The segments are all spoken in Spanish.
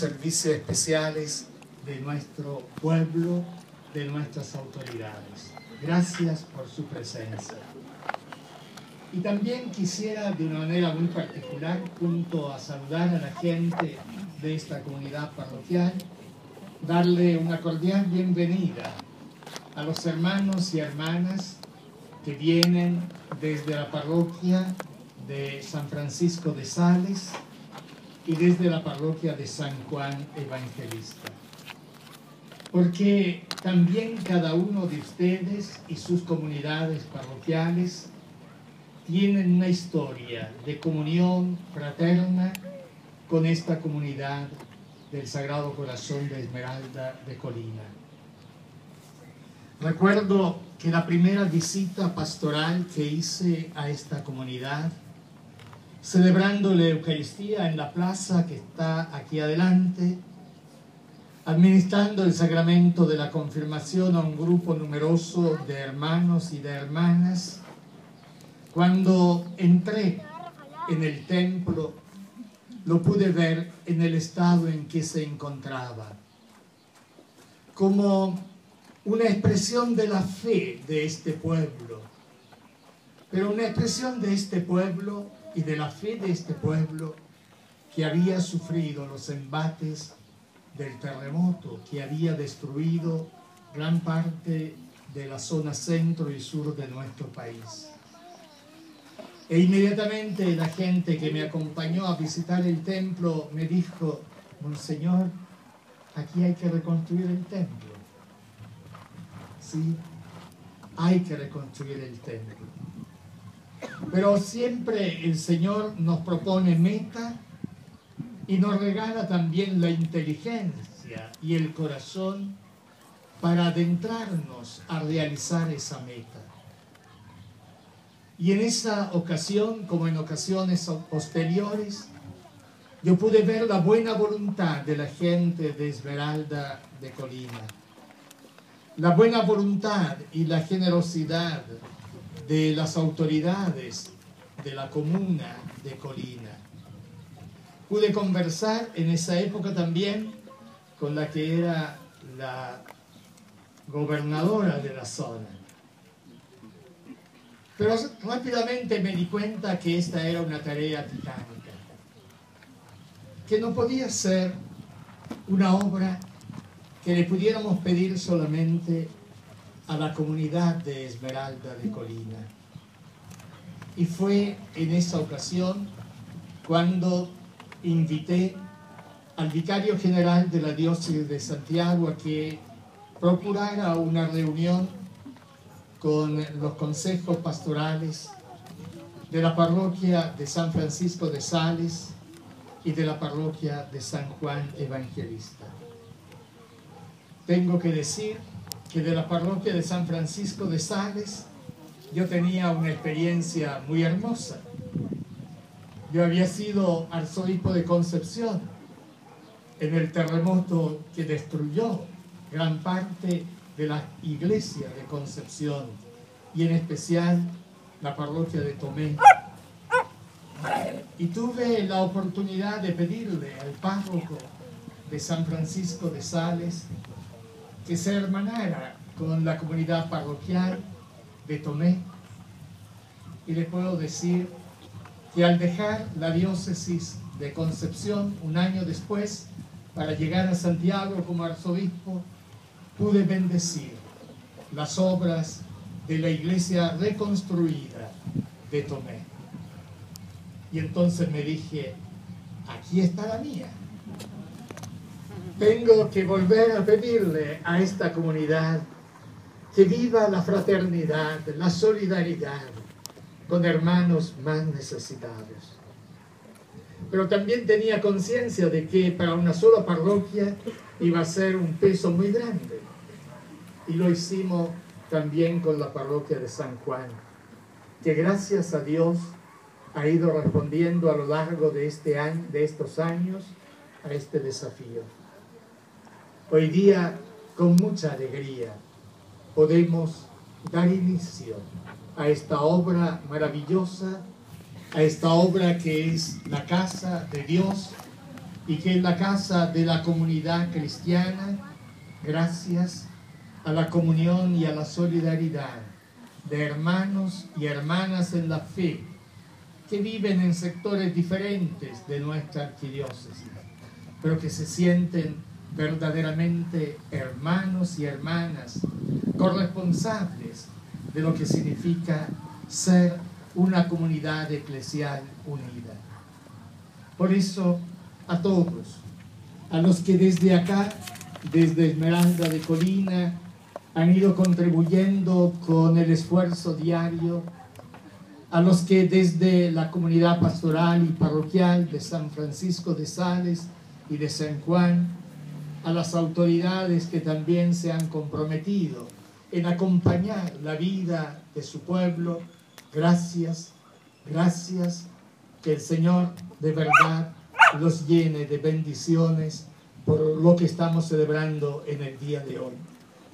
servicios especiales de nuestro pueblo, de nuestras autoridades. Gracias por su presencia. Y también quisiera, de una manera muy particular, junto a saludar a la gente de esta comunidad parroquial, darle una cordial bienvenida a los hermanos y hermanas que vienen desde la parroquia de San Francisco de Sales y desde la parroquia de San Juan Evangelista. Porque también cada uno de ustedes y sus comunidades parroquiales tienen una historia de comunión fraterna con esta comunidad del Sagrado Corazón de Esmeralda de Colina. Recuerdo que la primera visita pastoral que hice a esta comunidad, celebrando la Eucaristía en la plaza que está aquí adelante, administrando el sacramento de la confirmación a un grupo numeroso de hermanos y de hermanas, cuando entré en el templo, lo pude ver en el estado en que se encontraba, como una expresión de la fe de este pueblo, pero una expresión de este pueblo y de la fe de este pueblo que había sufrido los embates del terremoto que había destruido gran parte de la zona centro y sur de nuestro país. E inmediatamente la gente que me acompañó a visitar el templo me dijo: Monseñor, aquí hay que reconstruir el templo. Sí, hay que reconstruir el templo. Pero siempre el Señor nos propone meta y nos regala también la inteligencia y el corazón para adentrarnos a realizar esa meta. Y en esa ocasión, como en ocasiones posteriores, yo pude ver la buena voluntad de la gente de Esmeralda de Colina, la buena voluntad y la generosidad de las autoridades de la comuna de Colina. Pude conversar en esa época también con la que era la gobernadora de la zona. Pero rápidamente me di cuenta que esta era una tarea titánica, que no podía ser una obra que le pudiéramos pedir solamente a la comunidad de Esmeralda de Colina. Y fue en esa ocasión cuando invité al vicario general de la diócesis de Santiago a que procurara una reunión con los consejos pastorales de la parroquia de San Francisco de Sales y de la parroquia de San Juan Evangelista. Tengo que decir que de la parroquia de San Francisco de Sales yo tenía una experiencia muy hermosa. Yo había sido arzobispo de Concepción en el terremoto que destruyó gran parte de la iglesia de Concepción y en especial la parroquia de Tomé. Y tuve la oportunidad de pedirle al párroco de San Francisco de Sales que se hermanara con la comunidad parroquial de Tomé. Y le puedo decir que al dejar la diócesis de Concepción un año después para llegar a Santiago como arzobispo, pude bendecir las obras de la iglesia reconstruida de Tomé. Y entonces me dije: aquí está la mía. Tengo que volver a pedirle a esta comunidad que viva la fraternidad, la solidaridad con hermanos más necesitados. Pero también tenía conciencia de que para una sola parroquia iba a ser un peso muy grande. Y lo hicimos también con la parroquia de San Juan, que gracias a Dios ha ido respondiendo a lo largo de estos años a este desafío. Hoy día, con mucha alegría, podemos dar inicio a esta obra maravillosa, a esta obra que es la casa de Dios y que en la casa de la comunidad cristiana, gracias a la comunión y a la solidaridad de hermanos y hermanas en la fe que viven en sectores diferentes de nuestra arquidiócesis, pero que se sienten verdaderamente hermanos y hermanas, corresponsables de lo que significa ser una comunidad eclesial unida. Por eso, a todos, a los que desde acá, desde Esmeralda de Colina, han ido contribuyendo con el esfuerzo diario, a los que desde la comunidad pastoral y parroquial de San Francisco de Sales y de San Juan, a las autoridades que también se han comprometido en acompañar la vida de su pueblo, gracias, gracias, que el Señor de verdad los llene de bendiciones por lo que estamos celebrando en el día de hoy.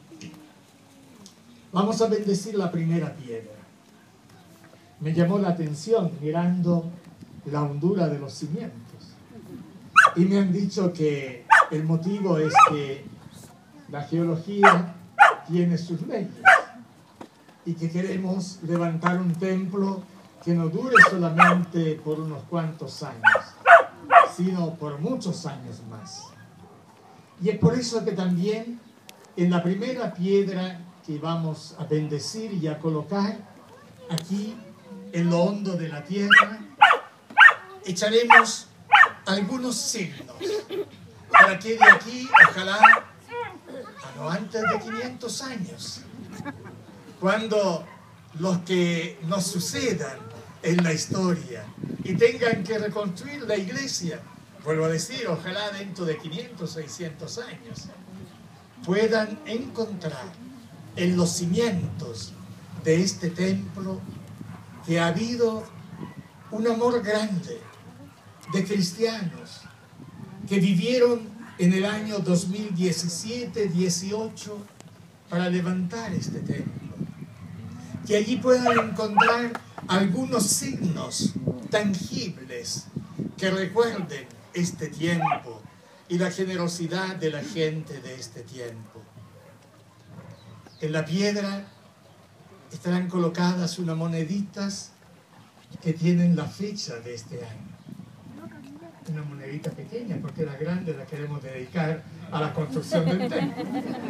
Vamos a bendecir la primera piedra. Me llamó la atención mirando la hondura de los cimientos. Y me han dicho que el motivo es que la geología tiene sus leyes y que queremos levantar un templo que no dure solamente por unos cuantos años, sino por muchos años más. Y es por eso que también en la primera piedra que vamos a bendecir y a colocar aquí en lo hondo de la tierra, echaremos algunos signos para que de aquí, ojalá, a no antes de 500 años, cuando los que nos sucedan en la historia y tengan que reconstruir la iglesia, vuelvo a decir, ojalá dentro de 500, 600 años, puedan encontrar en los cimientos de este templo que ha habido un amor grande de cristianos que vivieron en el año 2017-18 para levantar este templo. Que allí puedan encontrar algunos signos tangibles que recuerden este tiempo y la generosidad de la gente de este tiempo. En la piedra estarán colocadas unas moneditas que tienen la fecha de este año. Una monedita pequeña, porque la grande la queremos dedicar a la construcción del templo.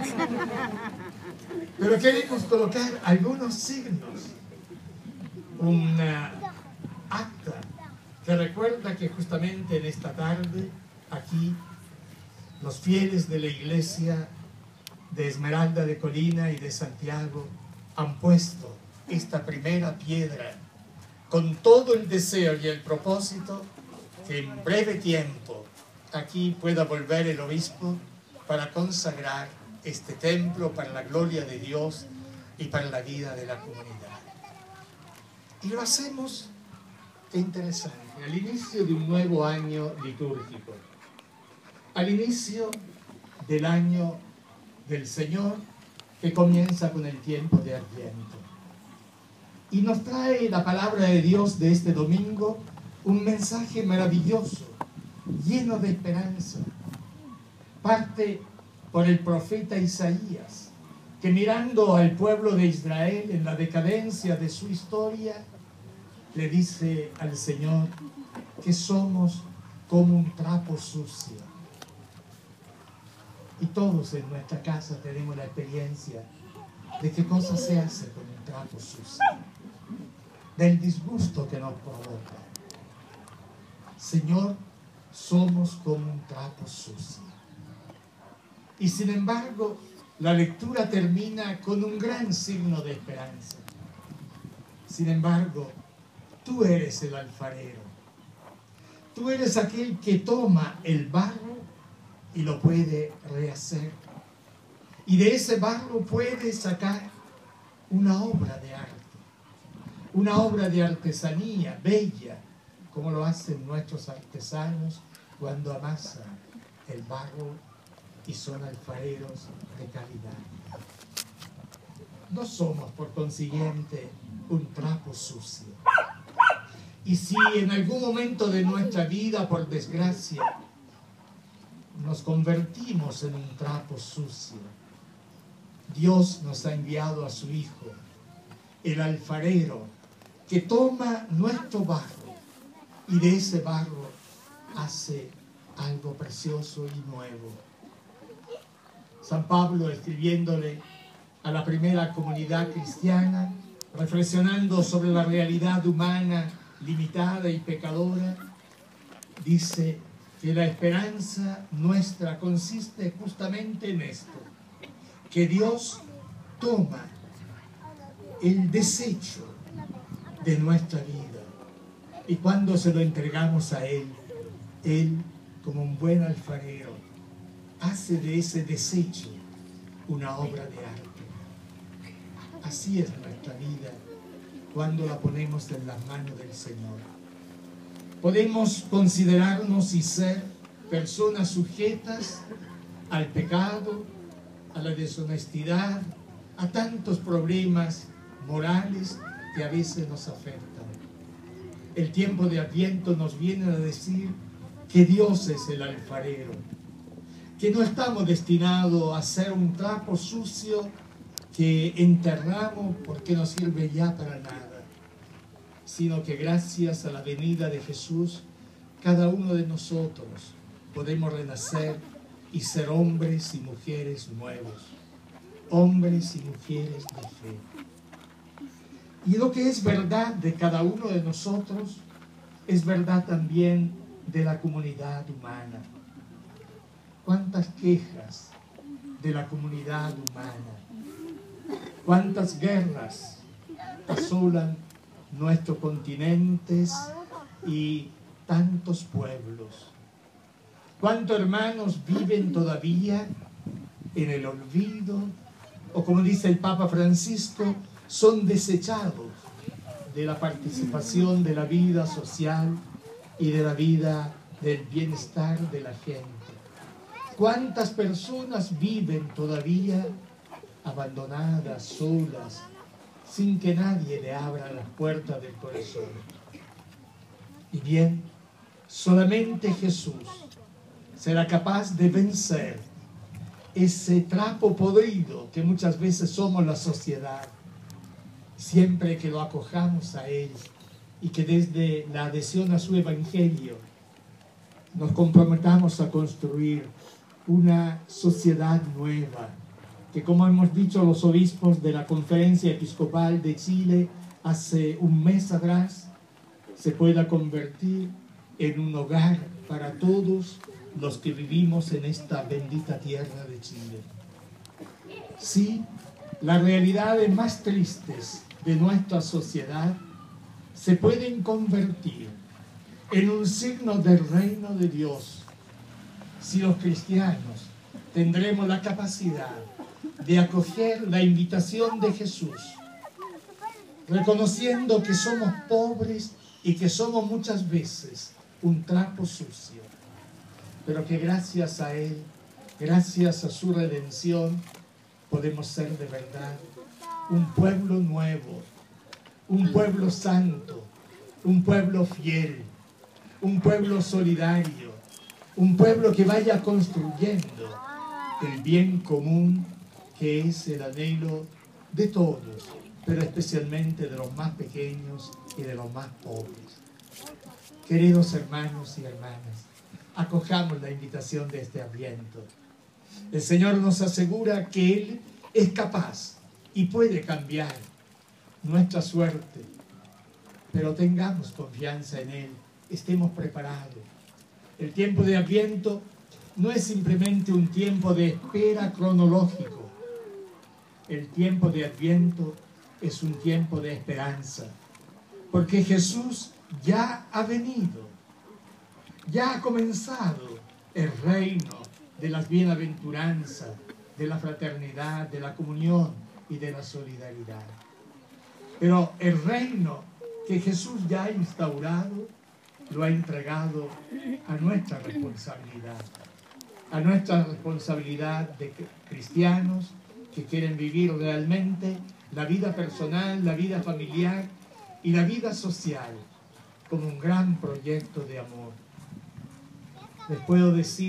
Pero queremos colocar algunos signos, una acta que recuerda que justamente en esta tarde, aquí, los fieles de la iglesia de Esmeralda de Colina y de Santiago han puesto esta primera piedra con todo el deseo y el propósito que en breve tiempo aquí pueda volver el obispo para consagrar este templo para la gloria de Dios y para la vida de la comunidad. Y lo hacemos, qué interesante, al inicio de un nuevo año litúrgico, al inicio del año del Señor que comienza con el tiempo de Adviento. Y nos trae la palabra de Dios de este domingo un mensaje maravilloso, lleno de esperanza. Parte por el profeta Isaías, que mirando al pueblo de Israel en la decadencia de su historia, le dice al Señor que somos como un trapo sucio. Y todos en nuestra casa tenemos la experiencia de qué cosa se hace con un trapo sucio, del disgusto que nos provoca. Señor, somos como un trapo sucio. Y sin embargo, la lectura termina con un gran signo de esperanza. Sin embargo, tú eres el alfarero. Tú eres aquel que toma el barro y lo puede rehacer. Y de ese barro puede sacar una obra de arte. Una obra de artesanía bella, como lo hacen nuestros artesanos cuando amasan el barro y son alfareros de calidad. No somos, por consiguiente, un trapo sucio. Y si en algún momento de nuestra vida, por desgracia, nos convertimos en un trapo sucio. Dios nos ha enviado a su Hijo, el alfarero, que toma nuestro barro y de ese barro hace algo precioso y nuevo. San Pablo, escribiéndole a la primera comunidad cristiana, reflexionando sobre la realidad humana limitada y pecadora, dice que la esperanza nuestra consiste justamente en esto, que Dios toma el desecho de nuestra vida y cuando se lo entregamos a Él, Él, como un buen alfarero, hace de ese desecho una obra de arte. Así es nuestra vida cuando la ponemos en las manos del Señor. Podemos considerarnos y ser personas sujetas al pecado, a la deshonestidad, a tantos problemas morales que a veces nos afectan. El tiempo de Adviento nos viene a decir que Dios es el alfarero, que no estamos destinados a ser un trapo sucio que enterramos porque no sirve ya para nada, sino que gracias a la venida de Jesús, cada uno de nosotros podemos renacer y ser hombres y mujeres nuevos, hombres y mujeres de fe. Y lo que es verdad de cada uno de nosotros es verdad también de la comunidad humana. ¿Cuántas quejas de la comunidad humana? ¿Cuántas guerras asolan nuestros continentes y tantos pueblos? ¿Cuántos hermanos viven todavía en el olvido? O como dice el Papa Francisco, son desechados de la participación de la vida social y de la vida del bienestar de la gente. ¿Cuántas personas viven todavía abandonadas, solas, sin que nadie le abra las puertas del corazón? Y bien, solamente Jesús será capaz de vencer ese trapo podrido que muchas veces somos la sociedad, siempre que lo acojamos a Él y que desde la adhesión a su Evangelio nos comprometamos a construir una sociedad nueva, que como hemos dicho los obispos de la Conferencia Episcopal de Chile hace un mes atrás, se pueda convertir en un hogar para todos los que vivimos en esta bendita tierra de Chile. Sí, las realidades más tristes de nuestra sociedad se pueden convertir en un signo del reino de Dios si los cristianos tendremos la capacidad de acoger la invitación de Jesús, reconociendo que somos pobres y que somos muchas veces un trapo sucio, pero que gracias a Él, gracias a su redención, podemos ser de verdad un pueblo nuevo, un pueblo santo, un pueblo fiel, un pueblo solidario, un pueblo que vaya construyendo el bien común que es el anhelo de todos, pero especialmente de los más pequeños y de los más pobres. Queridos hermanos y hermanas, acojamos la invitación de este Adviento. El Señor nos asegura que Él es capaz y puede cambiar nuestra suerte, pero tengamos confianza en Él, estemos preparados. El tiempo de Adviento no es simplemente un tiempo de espera cronológico. El tiempo de Adviento es un tiempo de esperanza, porque Jesús ya ha venido, ya ha comenzado el reino de las bienaventuranzas, de la fraternidad, de la comunión y de la solidaridad. Pero el reino que Jesús ya ha instaurado, lo ha entregado a nuestra responsabilidad de cristianos que quieren vivir realmente la vida personal, la vida familiar y la vida social como un gran proyecto de amor. Les puedo decir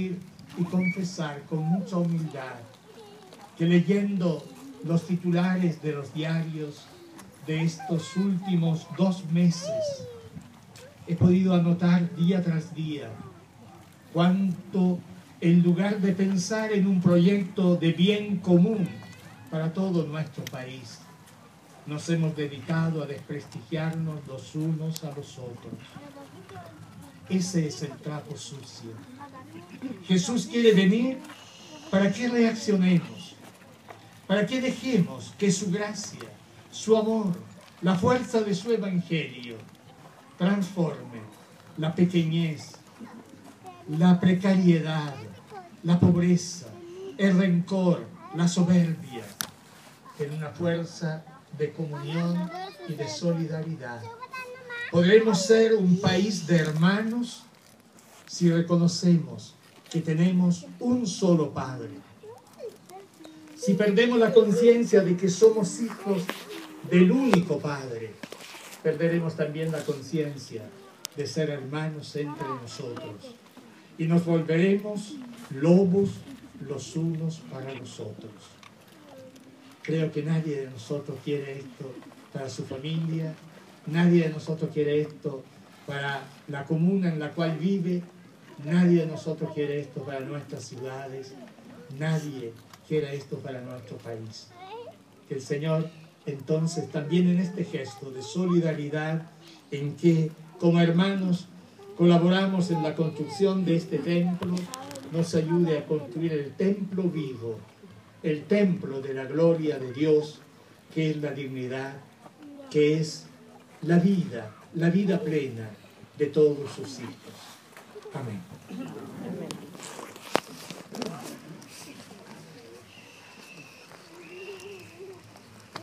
y confesar con mucha humildad que leyendo los titulares de los diarios de estos últimos 2 meses, he podido anotar día tras día cuánto, en lugar de pensar en un proyecto de bien común para todo nuestro país, nos hemos dedicado a desprestigiarnos los unos a los otros. Ese es el trapo sucio. Jesús quiere venir para que reaccionemos, para que dejemos que su gracia, su amor, la fuerza de su evangelio transforme la pequeñez, la precariedad, la pobreza, el rencor, la soberbia, en una fuerza de comunión y de solidaridad. Podremos ser un país de hermanos si reconocemos que tenemos un solo Padre. Si perdemos la conciencia de que somos hijos del único Padre, perderemos también la conciencia de ser hermanos entre nosotros y nos volveremos lobos los unos para los otros. Creo que nadie de nosotros quiere esto para su familia, nadie de nosotros quiere esto para la comuna en la cual vive, nadie de nosotros quiere esto para nuestras ciudades, nadie quiere esto para nuestro país. Que el Señor, entonces, también en este gesto de solidaridad, en que como hermanos colaboramos en la construcción de este templo, nos ayude a construir el templo vivo, el templo de la gloria de Dios, que es la dignidad, que es la vida plena de todos sus hijos. Amén.